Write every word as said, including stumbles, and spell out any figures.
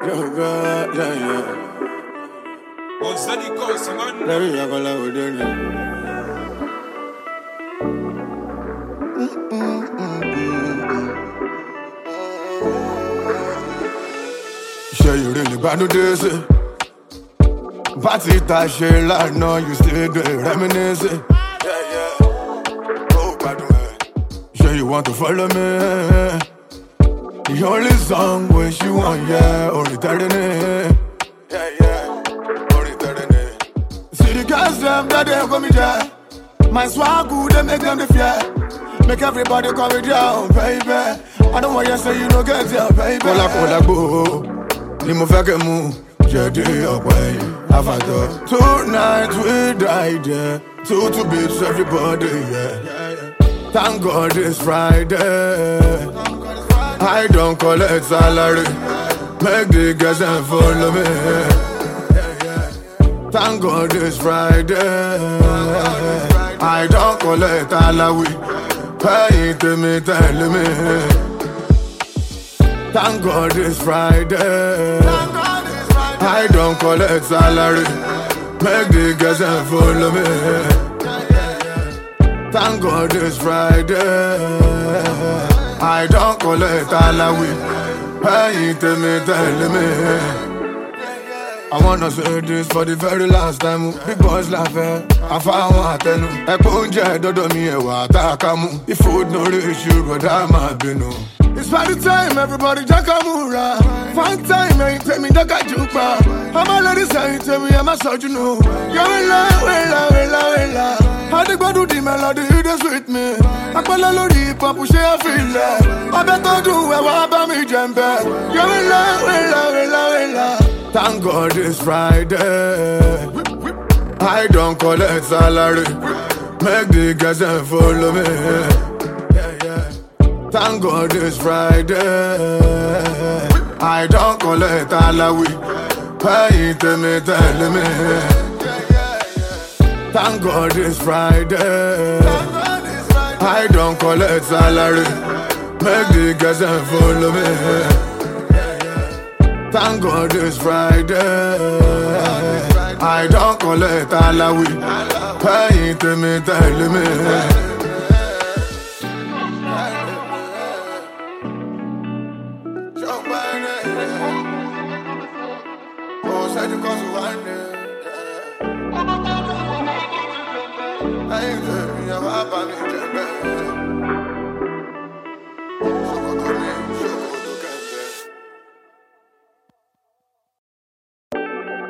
Yo, God, yeah, yeah. On Zadi Kosi, man. Let me have a love with you. Sure you really bad with this. Party that shit like no, you still good reminiscing. Yeah, yeah. Oh, bad way. Sure you want to follow me. The only song which you want, yeah, only thirty. Yeah, yeah. Only thirty. See the guys them that they got me there. My swag good, they make them the fear. Make everybody come me down, baby. I don't want you to say you don't get there, baby. Cola, cola, go. Limo fake mu, jedi away. Avatar. Tonight we die there. Two to beats everybody, yeah. Thank God it's Friday. I don't collect salary. Make the girls and follow me. Thank God it's Friday. I don't collect salary. Pay to me, tell me. Thank God it's Friday. I don't collect salary. Make the girls and follow me. Thank God it's Friday. I don't collect salary. Pay to me, tell me. I wanna say this for the very last time. Big boys laughing. I found one at ten. I put your dodo me a water. The food no reach you, but I'm a bino. It's party time, everybody Jakamura. Fun time, ain't tell me Jaka Jupa. I'm a lady saying tell me I'm a surgeon. You're in love, in love, in love, in love. How they go do the melody, you just with me. I call a lady, Papu, she a feel that. I better do a wabba me jump. You're in love, in love, in love, in love. Thank God it's Friday. I don't collect salary. Make the girls and follow me. Yeah, yeah. Thank God it's Friday. I don't collect salary. Pay to me, tell me. Thank God it's Friday. I don't collect salary. Make the girls and follow me. Thank God it's Friday. I don't collect salary. Pay to me, tell me. Oh, said you cause one day. I ain't there, I'm